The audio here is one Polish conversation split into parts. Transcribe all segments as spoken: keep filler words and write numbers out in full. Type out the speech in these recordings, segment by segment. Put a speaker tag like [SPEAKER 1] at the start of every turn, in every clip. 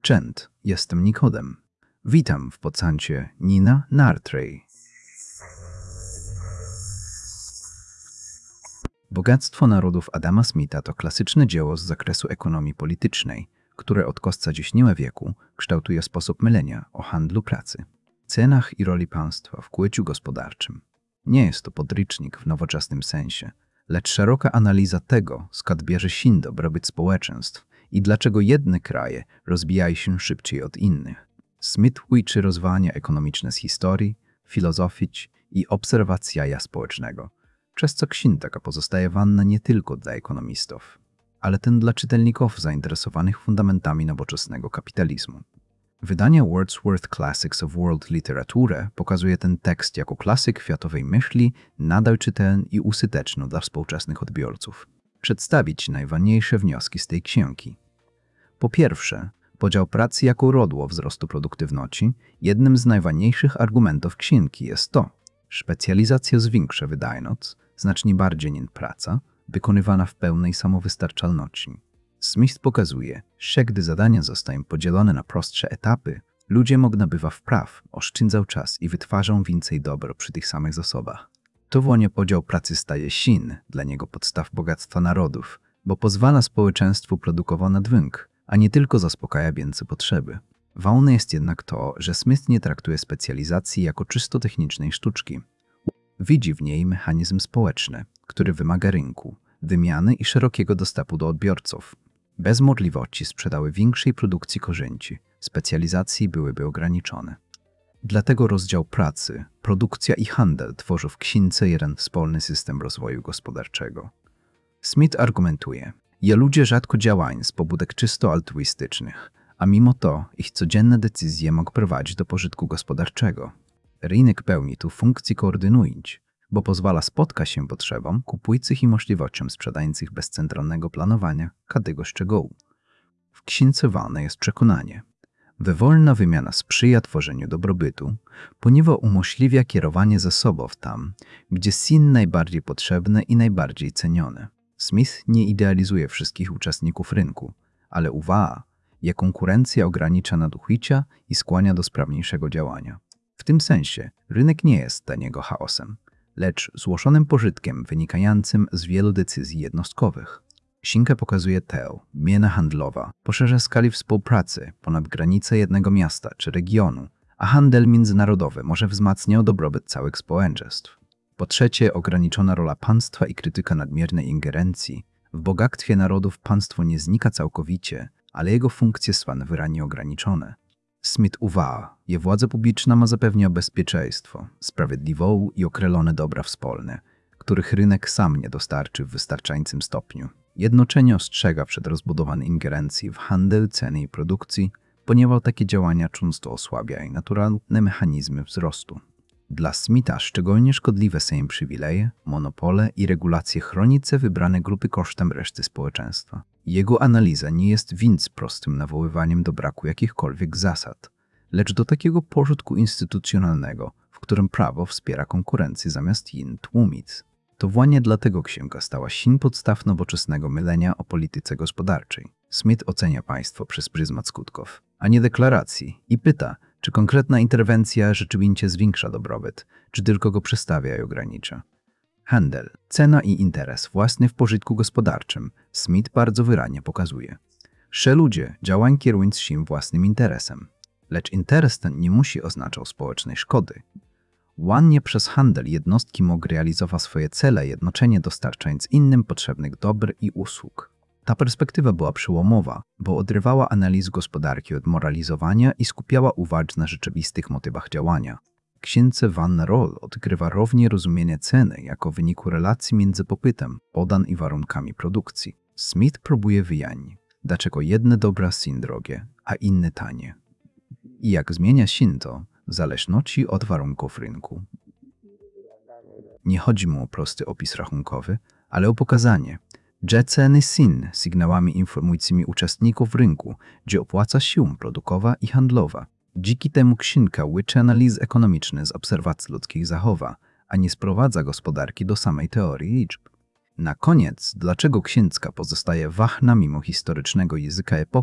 [SPEAKER 1] Cześć, jestem Nikodem. Witam w podcaście Nina Nartrej. Bogactwo narodów Adama Smitha to klasyczne dzieło z zakresu ekonomii politycznej, które od końca dziesiątego wieku kształtuje sposób myślenia o handlu pracy, cenach i roli państwa w kłyciu gospodarczym. Nie jest to podręcznik w nowoczesnym sensie, lecz szeroka analiza tego, skąd bierze się dobrobyt społeczeństw i dlaczego jedne kraje rozwijają się szybciej od innych. Smith uczy rozwania ekonomiczne z historii, filozofii i obserwacja społecznego, przez co książka pozostaje ważna nie tylko dla ekonomistów, ale też dla czytelników zainteresowanych fundamentami nowoczesnego kapitalizmu. Wydanie Wordsworth Classics of World Literature pokazuje ten tekst jako klasyk światowej myśli, nadal czytelny i użyteczny dla współczesnych odbiorców. Przedstawić najważniejsze wnioski z tej książki. Po pierwsze, podział pracy jako rodło wzrostu produktywności. Jednym z najważniejszych argumentów książki jest to, że specjalizacja zwiększa wydajność znacznie bardziej niż praca, wykonywana w pełnej samowystarczalności. Smith pokazuje, że gdy zadania zostają podzielone na prostsze etapy, ludzie mogą nabywać wpraw, oszczędzał czas i wytwarzą więcej dobra przy tych samych zasobach. To właśnie podział pracy staje się dla niego podstaw bogactwa narodów, bo pozwala społeczeństwu produkować nadwyk, a nie tylko zaspokaja więcej potrzeby. Ważne jest jednak to, że Smith nie traktuje specjalizacji jako czysto technicznej sztuczki. Widzi w niej mechanizm społeczny, który wymaga rynku, wymiany i szerokiego dostępu do odbiorców. Bez możliwości sprzedały większej produkcji korzyści, specjalizacji byłyby ograniczone. Dlatego rozdział pracy, produkcja i handel tworzą w księdze jeden wspólny system rozwoju gospodarczego. Smith argumentuje, że ludzie rzadko działają z pobudek czysto altruistycznych, a mimo to ich codzienne decyzje mogą prowadzić do pożytku gospodarczego. Rynek pełni tu funkcję koordynującą, bo pozwala spotkać się potrzebom kupujących i możliwościom sprzedających bez centralnego planowania każdego szczegółu. W księdze ważne jest przekonanie. Wolna wymiana sprzyja tworzeniu dobrobytu, ponieważ umożliwia kierowanie zasobów tam, gdzie są najbardziej potrzebne i najbardziej cenione. Smith nie idealizuje wszystkich uczestników rynku, ale uważa, że konkurencja ogranicza nadużycia i skłania do sprawniejszego działania. W tym sensie rynek nie jest dla niego chaosem, lecz złożonym pożytkiem wynikającym z wielu decyzji jednostkowych. Książka pokazuje tę miana handlowa poszerza skali współpracy ponad granice jednego miasta czy regionu, a handel międzynarodowy może wzmacniać dobrobyt całych społeczeństw. Po trzecie, ograniczona rola państwa i krytyka nadmiernej ingerencji. W bogactwie narodów państwo nie znika całkowicie, ale jego funkcje są wyraźnie ograniczone. Smith uważa, że władza publiczna ma zapewniać bezpieczeństwo, sprawiedliwą i określone dobra wspólne, których rynek sam nie dostarczy w wystarczającym stopniu. Jednocześnie ostrzega przed rozbudowaniem ingerencji w handel, ceny i produkcji, ponieważ takie działania często osłabiają naturalne mechanizmy wzrostu. Dla Smitha szczególnie szkodliwe są przywileje, monopole i regulacje chroniące wybrane grupy kosztem reszty społeczeństwa. Jego analiza nie jest więc prostym nawoływaniem do braku jakichkolwiek zasad, lecz do takiego porządku instytucjonalnego, w którym prawo wspiera konkurencję zamiast ją tłumić. To właśnie dlatego książka stała się podstaw nowoczesnego myślenia o polityce gospodarczej. Smith ocenia państwo przez pryzmat skutków, a nie deklaracji i pyta, czy konkretna interwencja rzeczywiście zwiększa dobrobyt, czy tylko go przestawia i ogranicza. Handel, cena i interes własny w pożytku gospodarczym Smith bardzo wyraźnie pokazuje, że ludzie działają kierując się własnym interesem, lecz interes ten nie musi oznaczał społecznej szkody. Właśnie przez handel jednostki mogą realizować swoje cele, jednocześnie dostarczając innym potrzebnych dóbr i usług. Ta perspektywa była przełomowa, bo odrywała analizę gospodarki od moralizowania i skupiała uwagę na rzeczywistych motywach działania. W księdze ważną rolę odgrywa równie rozumienie ceny jako wyniku relacji między popytem, podań i warunkami produkcji. Smith próbuje wyjaśnić, dlaczego jedne dobra są drogie, a inne tanie. I jak zmienia się to w zależności od warunków rynku. Nie chodzi mu o prosty opis rachunkowy, ale o pokazanie, że ceny są sygnałami informującymi uczestników rynku, gdzie opłaca się produkowa i handlowa. Dzięki temu książka łyczy analizy ekonomiczne z obserwacji ludzkich zachowań, a nie sprowadza gospodarki do samej teorii liczb. Na koniec, dlaczego książka pozostaje ważna mimo historycznego języka epoki,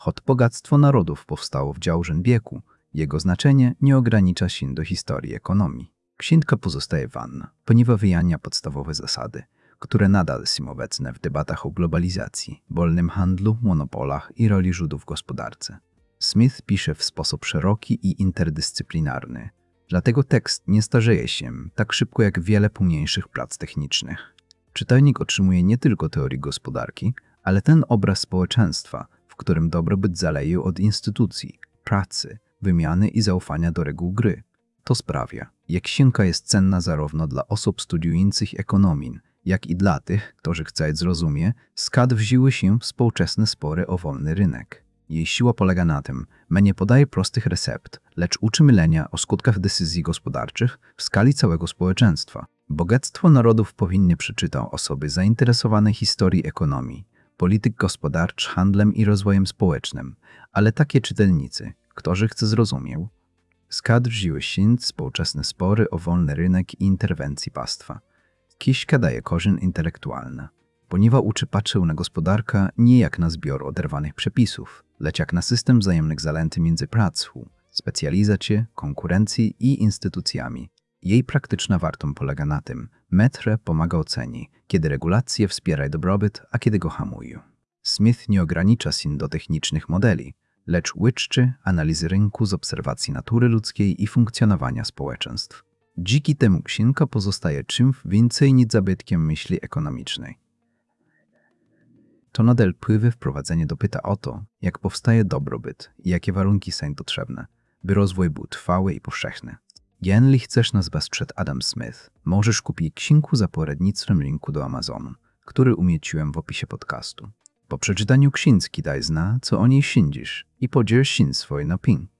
[SPEAKER 1] Choć bogactwo narodów powstało w działżen wieku, jego znaczenie nie ogranicza się do historii ekonomii. Księga pozostaje ważna, ponieważ wyjawnia podstawowe zasady, które nadal są obecne w debatach o globalizacji, wolnym handlu, monopolach i roli Żydów w gospodarce. Smith pisze w sposób szeroki i interdyscyplinarny, dlatego tekst nie starzeje się tak szybko jak wiele późniejszych prac technicznych. Czytelnik otrzymuje nie tylko teorii gospodarki, ale ten obraz społeczeństwa, w którym dobrobyt zależy od instytucji, pracy, wymiany i zaufania do reguł gry. To sprawia, że księga jest cenna zarówno dla osób studiujących ekonomię, jak i dla tych, którzy chcą zrozumieć, skąd wzięły się współczesne spory o wolny rynek. Jej siła polega na tym, że nie podaje prostych recept, lecz uczy myślenia o skutkach decyzji gospodarczych w skali całego społeczeństwa. Bogactwo narodów powinny przeczytać osoby zainteresowane historią ekonomii, polityk gospodarcz, handlem i rozwojem społecznym, ale takie czytelnicy, którzy chcą zrozumieć, skąd wzięły się współczesne spory o wolny rynek i interwencji państwa. Księga daje korzeń intelektualny, ponieważ uczy patrzył na gospodarkę nie jak na zbiór oderwanych przepisów, lecz jak na system wzajemnych zalęty między pracą, specjalizacją, konkurencją i instytucjami. Jej praktyczna wartość polega na tym, metre pomaga ocenić, kiedy regulacje wspierają dobrobyt, a kiedy go hamują. Smith nie ogranicza się do technicznych modeli, lecz łyczczy analizy rynku z obserwacji natury ludzkiej i funkcjonowania społeczeństw. Dzięki temu księga pozostaje czymś więcej niż zabytkiem myśli ekonomicznej. To nadal pływy wprowadzenie do pyta o to, jak powstaje dobrobyt i jakie warunki są potrzebne, by rozwój był trwały i powszechny. Jeżeli chcesz nas wesprzeć Adam Smith, możesz kupić księgę za poradnictwem linku do Amazonu, który umieściłem w opisie podcastu. Po przeczytaniu księgi daj zna, co o niej sądzisz i podziel się swoją opinią.